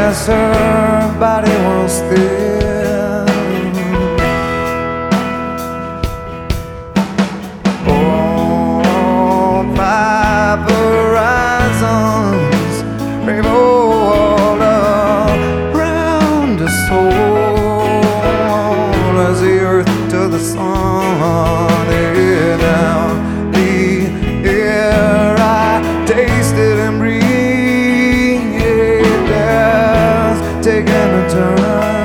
as her body was still. Oh, five horizons, rainbow all around us whole, as the earth to the sun. Yeah, down the air I tasted and breathed, as taking a turn.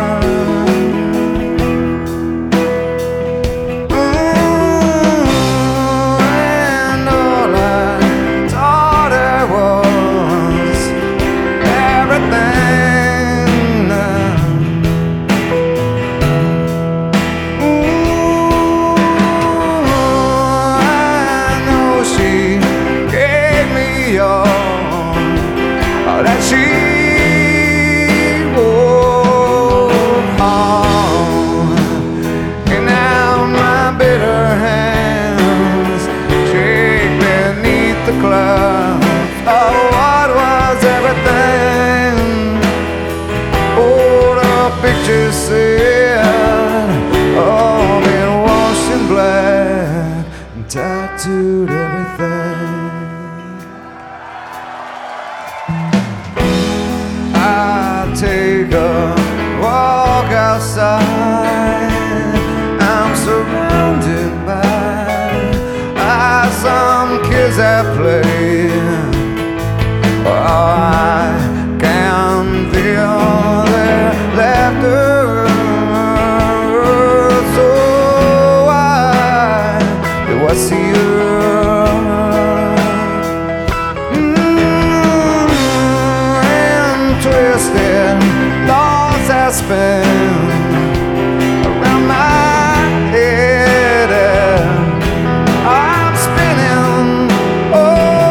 And all I thought I was everything. I know she gave me all that she wore on, and now my bitter hands shake beneath the clouds. Oh, what was everything? Oh, the picture said, oh, been washed in black and tattooed everything. I take a walk outside. I'm surrounded by some kids that play. Oh, I can feel their laughter. So do I see her? Twisted thoughts that spin around my head. I'm spinning. Oh,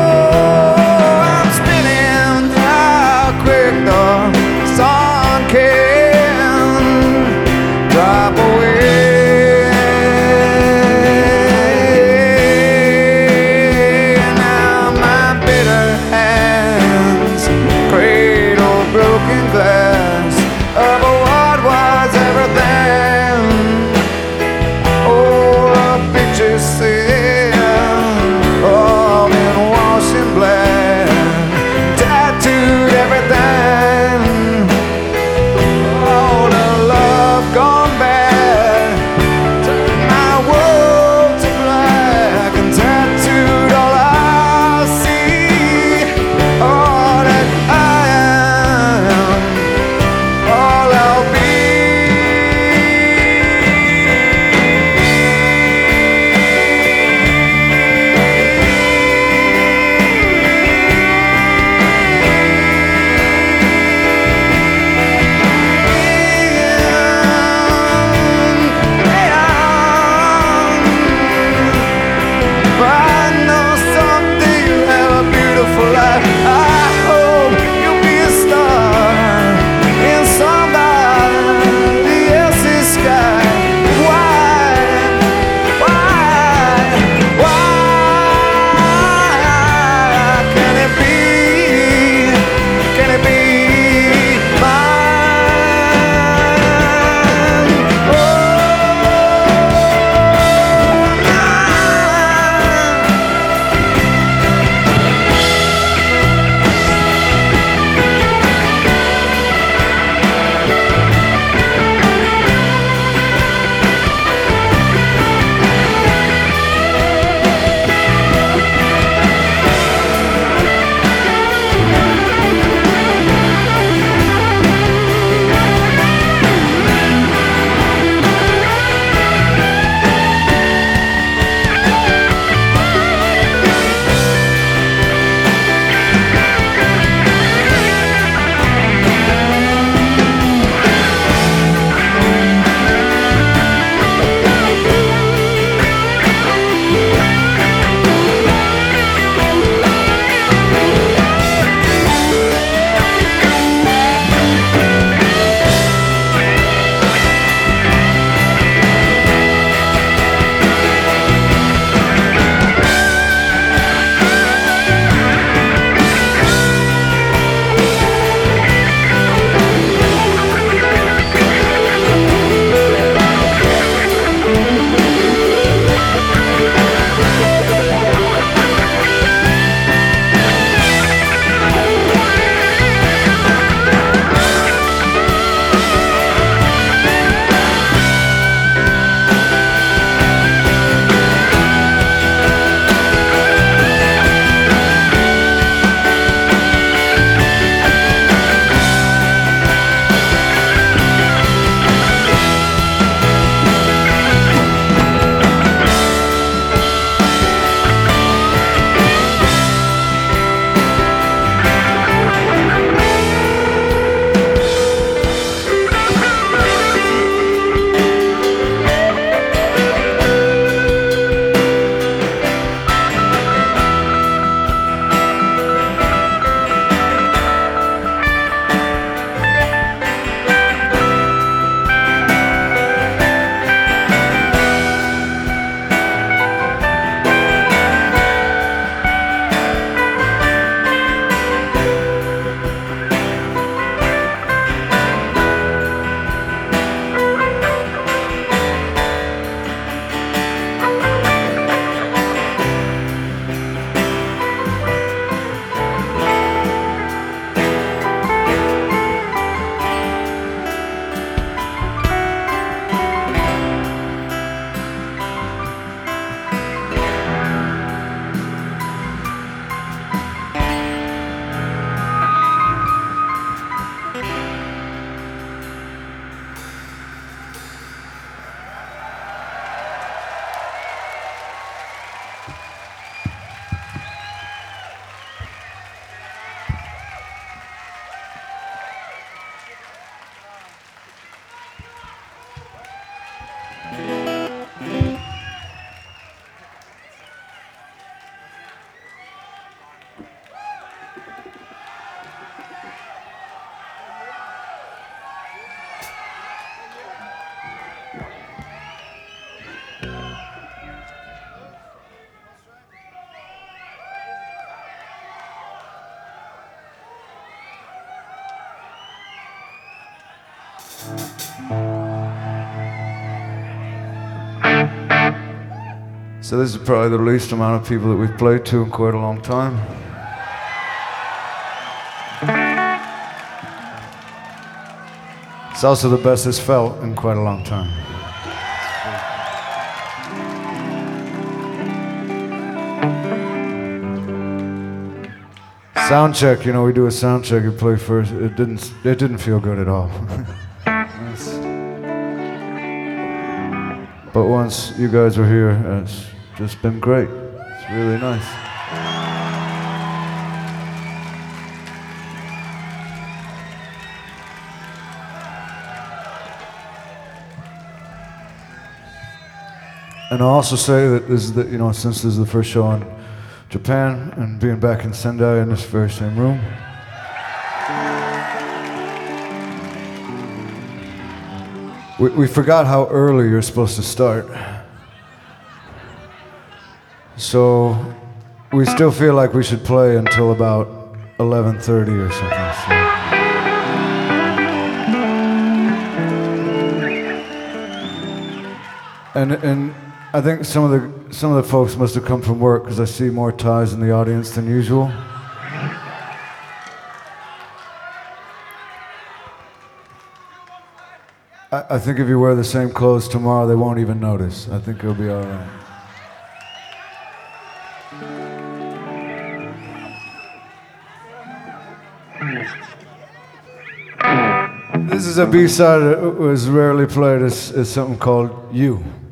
So this is probably the least amount of people that we've played to in quite a long time. It's also the best it's felt in quite a long time. Sound check, you know, we do a sound check, you play first. It didn't feel good at all. But once you guys were here, it's just been great. It's really nice. And I'll also say that this is the, you know, since this is the first show in Japan and being back in Sendai in this very same room, we forgot how early you're supposed to start. So we still feel like we should play until about 11:30 or something. So. And I think some of the folks must have come from work because I see more ties in the audience than usual. I think if you wear the same clothes tomorrow, they won't even notice. I think it'll be all right. This is a B-side that was rarely played. It's something called You.